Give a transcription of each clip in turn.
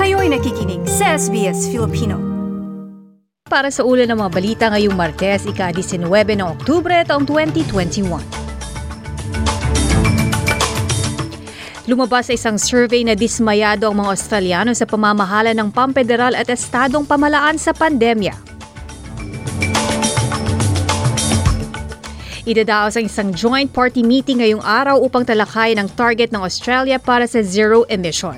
Kayo'y nakikinig sa SBS Filipino. Para sa ulan ng mga balita ngayong Martes, ika-19 ng Oktubre taong 2021. Lumabas sa isang survey na dismayado ang mga Australiano sa pamamahala ng pampederal at estadong pamalaan sa pandemya. Idadaos ang isang joint party meeting ngayong araw upang talakayin ang target ng Australia para sa zero emission.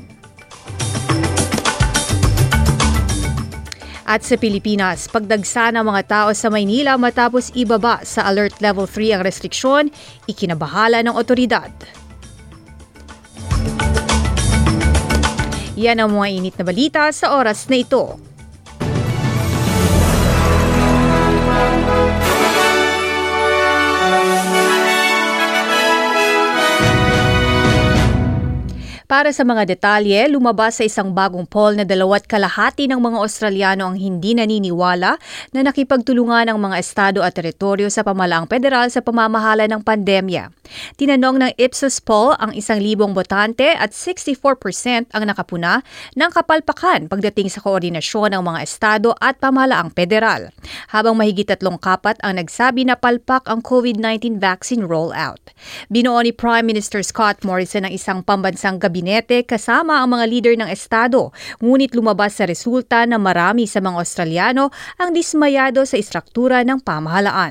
At sa Pilipinas, pagdagsa ng mga tao sa Maynila matapos ibaba sa Alert Level 3 ang restriksyon, ikinabahala ng otoridad. Yan ang mga init na balita sa oras na ito. Para sa mga detalye, lumabas sa isang bagong poll na 2.5% ng mga Australiano ang hindi naniniwala na nakipagtulungan ang mga estado at teritoryo sa pamalaang federal sa pamamahala ng pandemya. Tinanong ng Ipsos poll ang 1,000 botante at 64% ang nakapuna ng kapalpakan pagdating sa koordinasyon ng mga estado at pamahalaang federal. Habang mahigit 3/4 ang nagsabi na palpak ang COVID-19 vaccine rollout. Binuo ni Prime Minister Scott Morrison ang isang pambansang gabinete kasama ang mga leader ng estado, ngunit lumabas sa resulta na marami sa mga Australiano ang dismayado sa istruktura ng pamahalaan.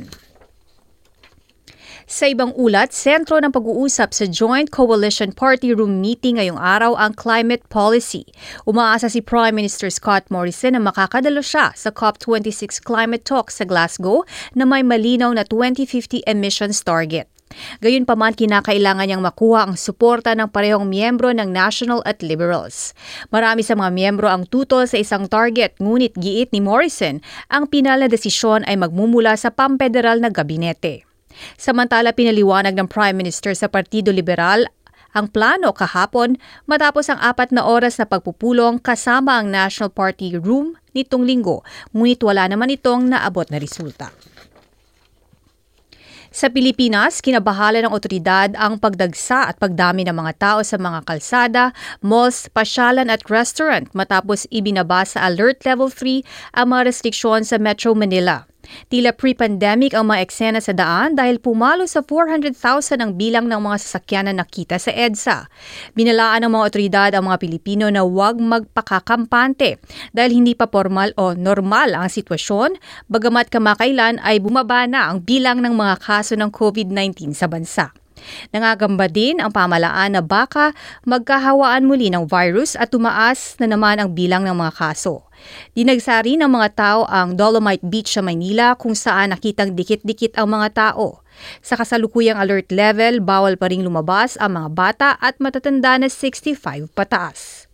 Sa ibang ulat, sentro ng pag-uusap sa Joint Coalition Party Room meeting ngayong araw ang climate policy. Umaasa si Prime Minister Scott Morrison na makakadalo siya sa COP26 climate talks sa Glasgow na may malinaw na 2050 emissions target. Gayunpaman, kinakailangan niyang makuha ang suporta ng parehong miyembro ng National at Liberals. Marami sa mga miyembro ang tutol sa isang target, ngunit giit ni Morrison, ang pinal na desisyon ay magmumula sa pampederal na gabinete. Samantala, pinaliwanag ng Prime Minister sa Partido Liberal ang plano kahapon matapos ang 4 na oras na pagpupulong kasama ang National Party Room nitong linggo, ngunit wala naman itong naabot na resulta. Sa Pilipinas, kinabahala ng otoridad ang pagdagsa at pagdami ng mga tao sa mga kalsada, malls, pasyalan at restaurant matapos ibinaba sa Alert Level 3 ang mga restriksyon sa Metro Manila. Tila pre-pandemic ang mga eksena sa daan dahil pumalo sa 400,000 ang bilang ng mga sasakyan na nakita sa EDSA. Binalaan ng mga otoridad ang mga Pilipino na huwag magpakakampante dahil hindi pa formal o normal ang sitwasyon, bagamat kamakailan ay bumaba na ang bilang ng mga kaso ng COVID-19 sa bansa. Nangagamba din ang pamahalaan na baka magkahawaan muli ng virus at tumaas na naman ang bilang ng mga kaso. Dinagsari ng mga tao ang Dolomite Beach sa Maynila kung saan nakitang dikit-dikit ang mga tao. Sa kasalukuyang alert level, bawal pa ring lumabas ang mga bata at matatanda na 65 pataas.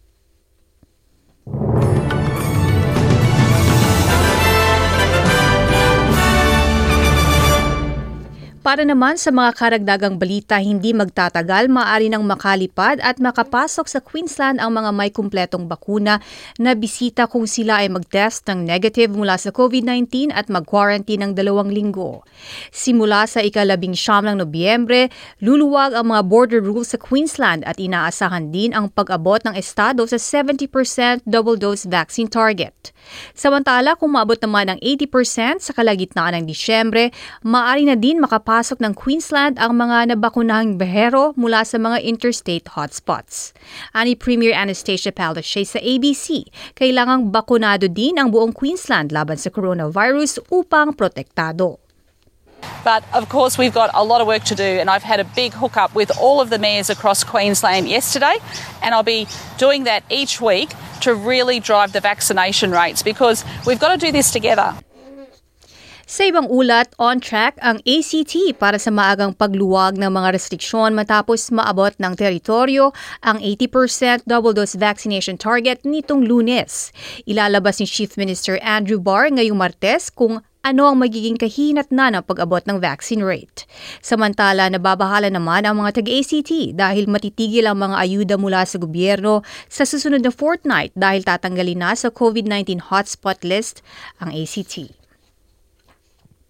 Para naman sa mga karagdagang balita, hindi magtatagal, maaari nang makalipad at makapasok sa Queensland ang mga may kumpletong bakuna na bisita kung sila ay mag-test ng negative mula sa COVID-19 at mag-quarantine ng 2 linggo. Simula sa ika-19 ng Nobyembre, luluwag ang mga border rules sa Queensland at inaasahan din ang pag-abot ng estado sa 70% double-dose vaccine target. Samantala, kung maabot naman ang 80% sa kalagitnaan ng Disyembre, maaari na din makapasok ng Queensland ang mga nabakunahang behero mula sa mga interstate hotspots. Ani Premier Anastasia Palaszczuk sa ABC, kailangang bakunado din ang buong Queensland laban sa coronavirus upang protektado. But of course we've got a lot of work to do, and I've had a big hookup with all of the mayors across Queensland yesterday, and I'll be doing that each week to really drive the vaccination rates because we've got to do this together. Sa ibang ulat, on track ang ACT para sa maagang pagluwag ng mga restriksyon matapos maabot ng teritoryo ang 80% double-dose vaccination target nitong Lunes. Ilalabas ni Chief Minister Andrew Barr ngayong Martes kung ano ang magiging kahinatnan ng pag-abot ng vaccine rate. Samantala, nababahala naman ang mga taga-ACT dahil matitigil ang mga ayuda mula sa gobyerno sa susunod na fortnight dahil tatanggalin na sa COVID-19 hotspot list ang ACT.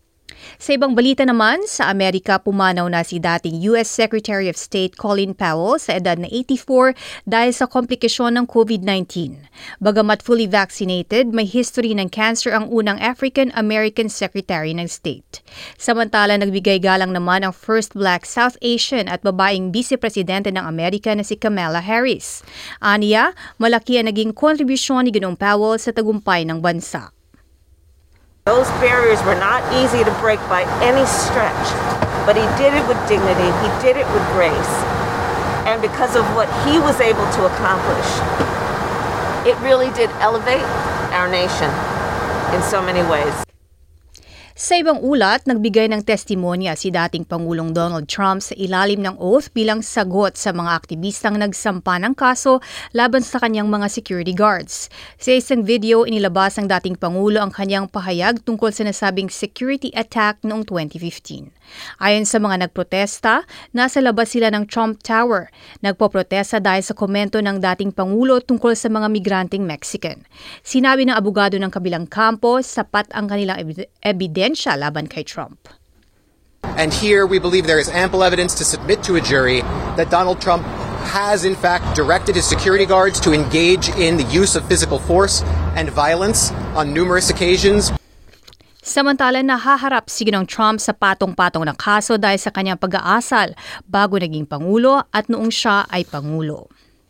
Sa ibang balita naman, sa Amerika pumanaw na si dating U.S. Secretary of State Colin Powell sa edad na 84 dahil sa komplikasyon ng COVID-19. Bagamat fully vaccinated, may history ng cancer ang unang African-American Secretary ng State. Samantala, nagbigay galang naman ang first Black South Asian at babaeng Vice-Presidente ng Amerika na si Kamala Harris. Aniya, malaki ang naging kontribusyon ni Ginoong Powell sa tagumpay ng bansa. Those barriers were not easy to break by any stretch, but he did it with dignity, he did it with grace. And because of what he was able to accomplish, it really did elevate our nation in so many ways. Sa ibang ulat, nagbigay ng testimonya si dating Pangulong Donald Trump sa ilalim ng oath bilang sagot sa mga aktivistang nagsampa ng kaso laban sa kanyang mga security guards. Sa isang video, inilabas ng dating Pangulo ang kanyang pahayag tungkol sa nasabing security attack noong 2015. Ayon sa mga nagprotesta, nasa labas sila ng Trump Tower. Nagpoprotesta dahil sa komento ng dating Pangulo tungkol sa mga migranteng Mexican. Sinabi ng abogado ng kabilang kampo, sapat ang kanilang ebidensya laban kay Trump. And here we believe there is ample evidence to submit to a jury that Donald Trump has in fact directed his security guards to engage in the use of physical force and violence on numerous occasions. Samantala, nahaharap si Ginoong Trump sa patong-patong na kaso dahil sa kanyang pag-aasal bago naging Pangulo at noong siya ay Pangulo.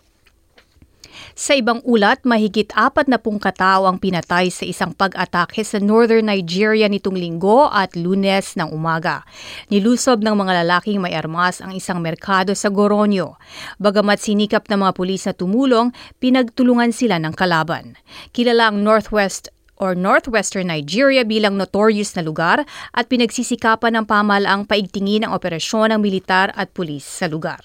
Sa ibang ulat, mahigit 40 katao ang pinatay sa isang pag-atake sa northern Nigeria nitong Linggo at Lunes ng umaga. Nilusob ng mga lalaking may armas ang isang merkado sa Goronyo. Bagamat sinikap ng mga pulis na tumulong, pinagtulungan sila ng kalaban. Kilala ang northwestern Nigeria bilang notorious na lugar at pinagsisikapan ng pamahalaang paigtingin ang operasyon ng militar at pulis sa lugar.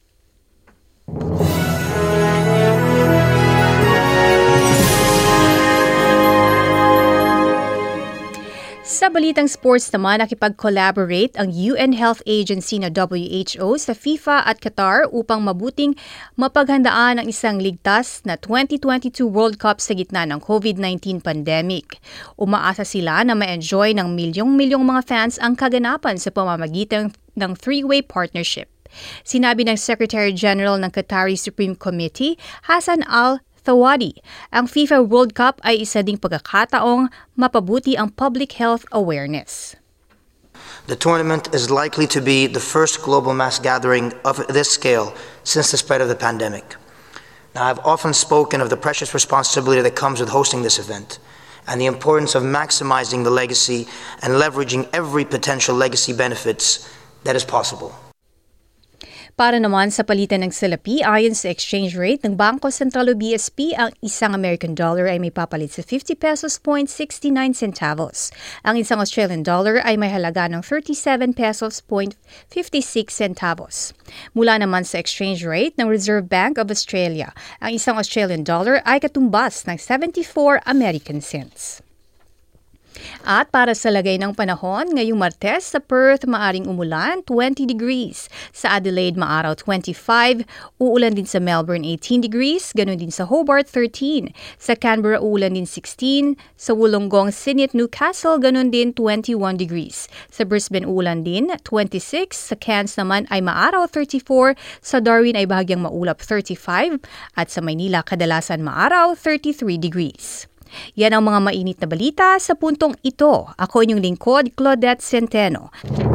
Sa balitang sports naman, nakipag-collaborate ang UN Health Agency na WHO sa FIFA at Qatar upang mabuting mapaghandaan ang isang ligtas na 2022 World Cup sa gitna ng COVID-19 pandemic. Umaasa sila na ma-enjoy ng milyong-milyong mga fans ang kaganapan sa pamamagitan ng three-way partnership. Sinabi ng Secretary General ng Qatari Supreme Committee, Hassan Al-Thawadi, ang FIFA World Cup ay isa ding pagkakataong mapabuti ang public health awareness. The tournament is likely to be the first global mass gathering of this scale since the spread of the pandemic. Now, I've often spoken of the precious responsibility that comes with hosting this event and the importance of maximizing the legacy and leveraging every potential legacy benefits that is possible. Para naman sa palitan ng salapi, ayon sa exchange rate ng Bangko Sentral o BSP, ang isang American dollar ay may papalit sa 50 pesos point 69 centavos. Ang isang Australian dollar ay may halaga ng 37 pesos point 56 centavos. Mula naman sa exchange rate ng Reserve Bank of Australia, ang isang Australian dollar ay katumbas ng 74 American cents. At para sa lagay ng panahon, ngayong Martes sa Perth maaring umulan 20 degrees. Sa Adelaide maaraw 25, uulan din sa Melbourne 18 degrees, ganun din sa Hobart 13. Sa Canberra uulan din 16, sa Wollongong, Sydney at Newcastle ganun din 21 degrees. Sa Brisbane uulan din 26, sa Cairns naman ay maaraw 34, sa Darwin ay bahagyang maulap 35 at sa Maynila kadalasan maaraw 33 degrees. Yan ang mga mainit na balita sa puntong ito. Ako inyong lingkod, Claudette Centeno.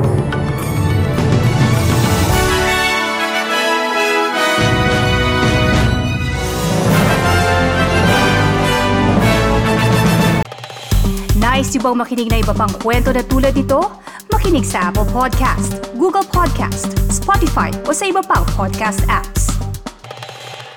Nice yung bang makinig na iba pang kwento na tulad ito? Makinig sa Apple Podcast, Google Podcast, Spotify o sa iba pang podcast apps.